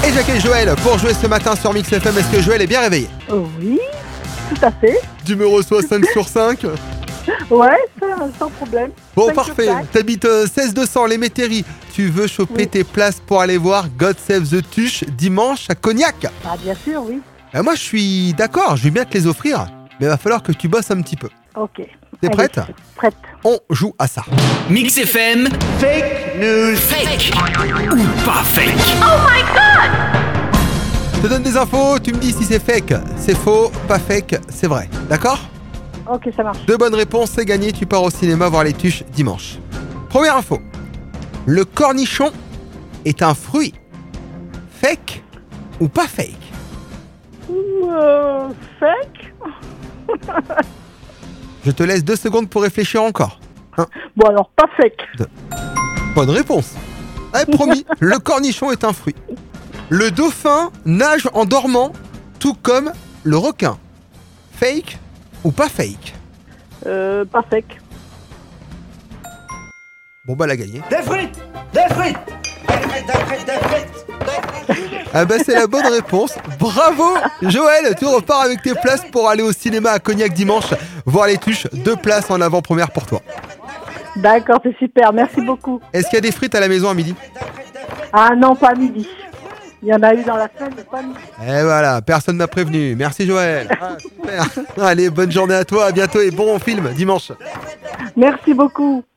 Et j'accueille Joël pour jouer ce matin sur Mix FM. Est-ce que Joël est bien réveillé? Oui, tout à fait. Tu me reçois 5 sur 5. Ouais, sans problème. Bon, 5 sur parfait. 5. T'habites 16-200, les Métairies. Tu veux choper Oui. tes places pour aller voir God Save the Tuche dimanche à Cognac. Ah, bien sûr, oui. Moi, je suis d'accord, je vais bien te les offrir. Mais il va falloir que tu bosses un petit peu. Ok. T'es Allez, prête? Prête. On joue à ça. Mix FM, Fake news. fake ou pas fake. Je te donne des infos, tu me dis si c'est fake, c'est faux, pas fake, c'est vrai. D'accord? Ok, ça marche. 2 bonnes réponses, c'est gagné, tu pars au cinéma voir les tuches dimanche. Première info. Le cornichon est un fruit. Fake ou pas fake? Fake. Je te laisse 2 secondes pour réfléchir encore. Bon, alors, pas fake. Bonne réponse. Promis, le cornichon est un fruit. Le dauphin nage en dormant, tout comme le requin. Fake ou pas fake? Pas fake. Bon bah, elle a gagné. Des frites. Des frites. Des frites, des frites. Ah bah, c'est la bonne réponse. Bravo Joël, tu repars avec tes places pour aller au cinéma à Cognac dimanche, voir les tuches. 2 places en avant-première pour toi. D'accord, c'est super. Merci beaucoup. Est-ce qu'il y a des frites à la maison à midi? Ah non, pas midi. Il y en a eu dans la semaine, mais pas midi. Et voilà, personne m'a prévenu. Merci Joël. Super. Allez, bonne journée à toi, à bientôt et bon film dimanche. Merci beaucoup.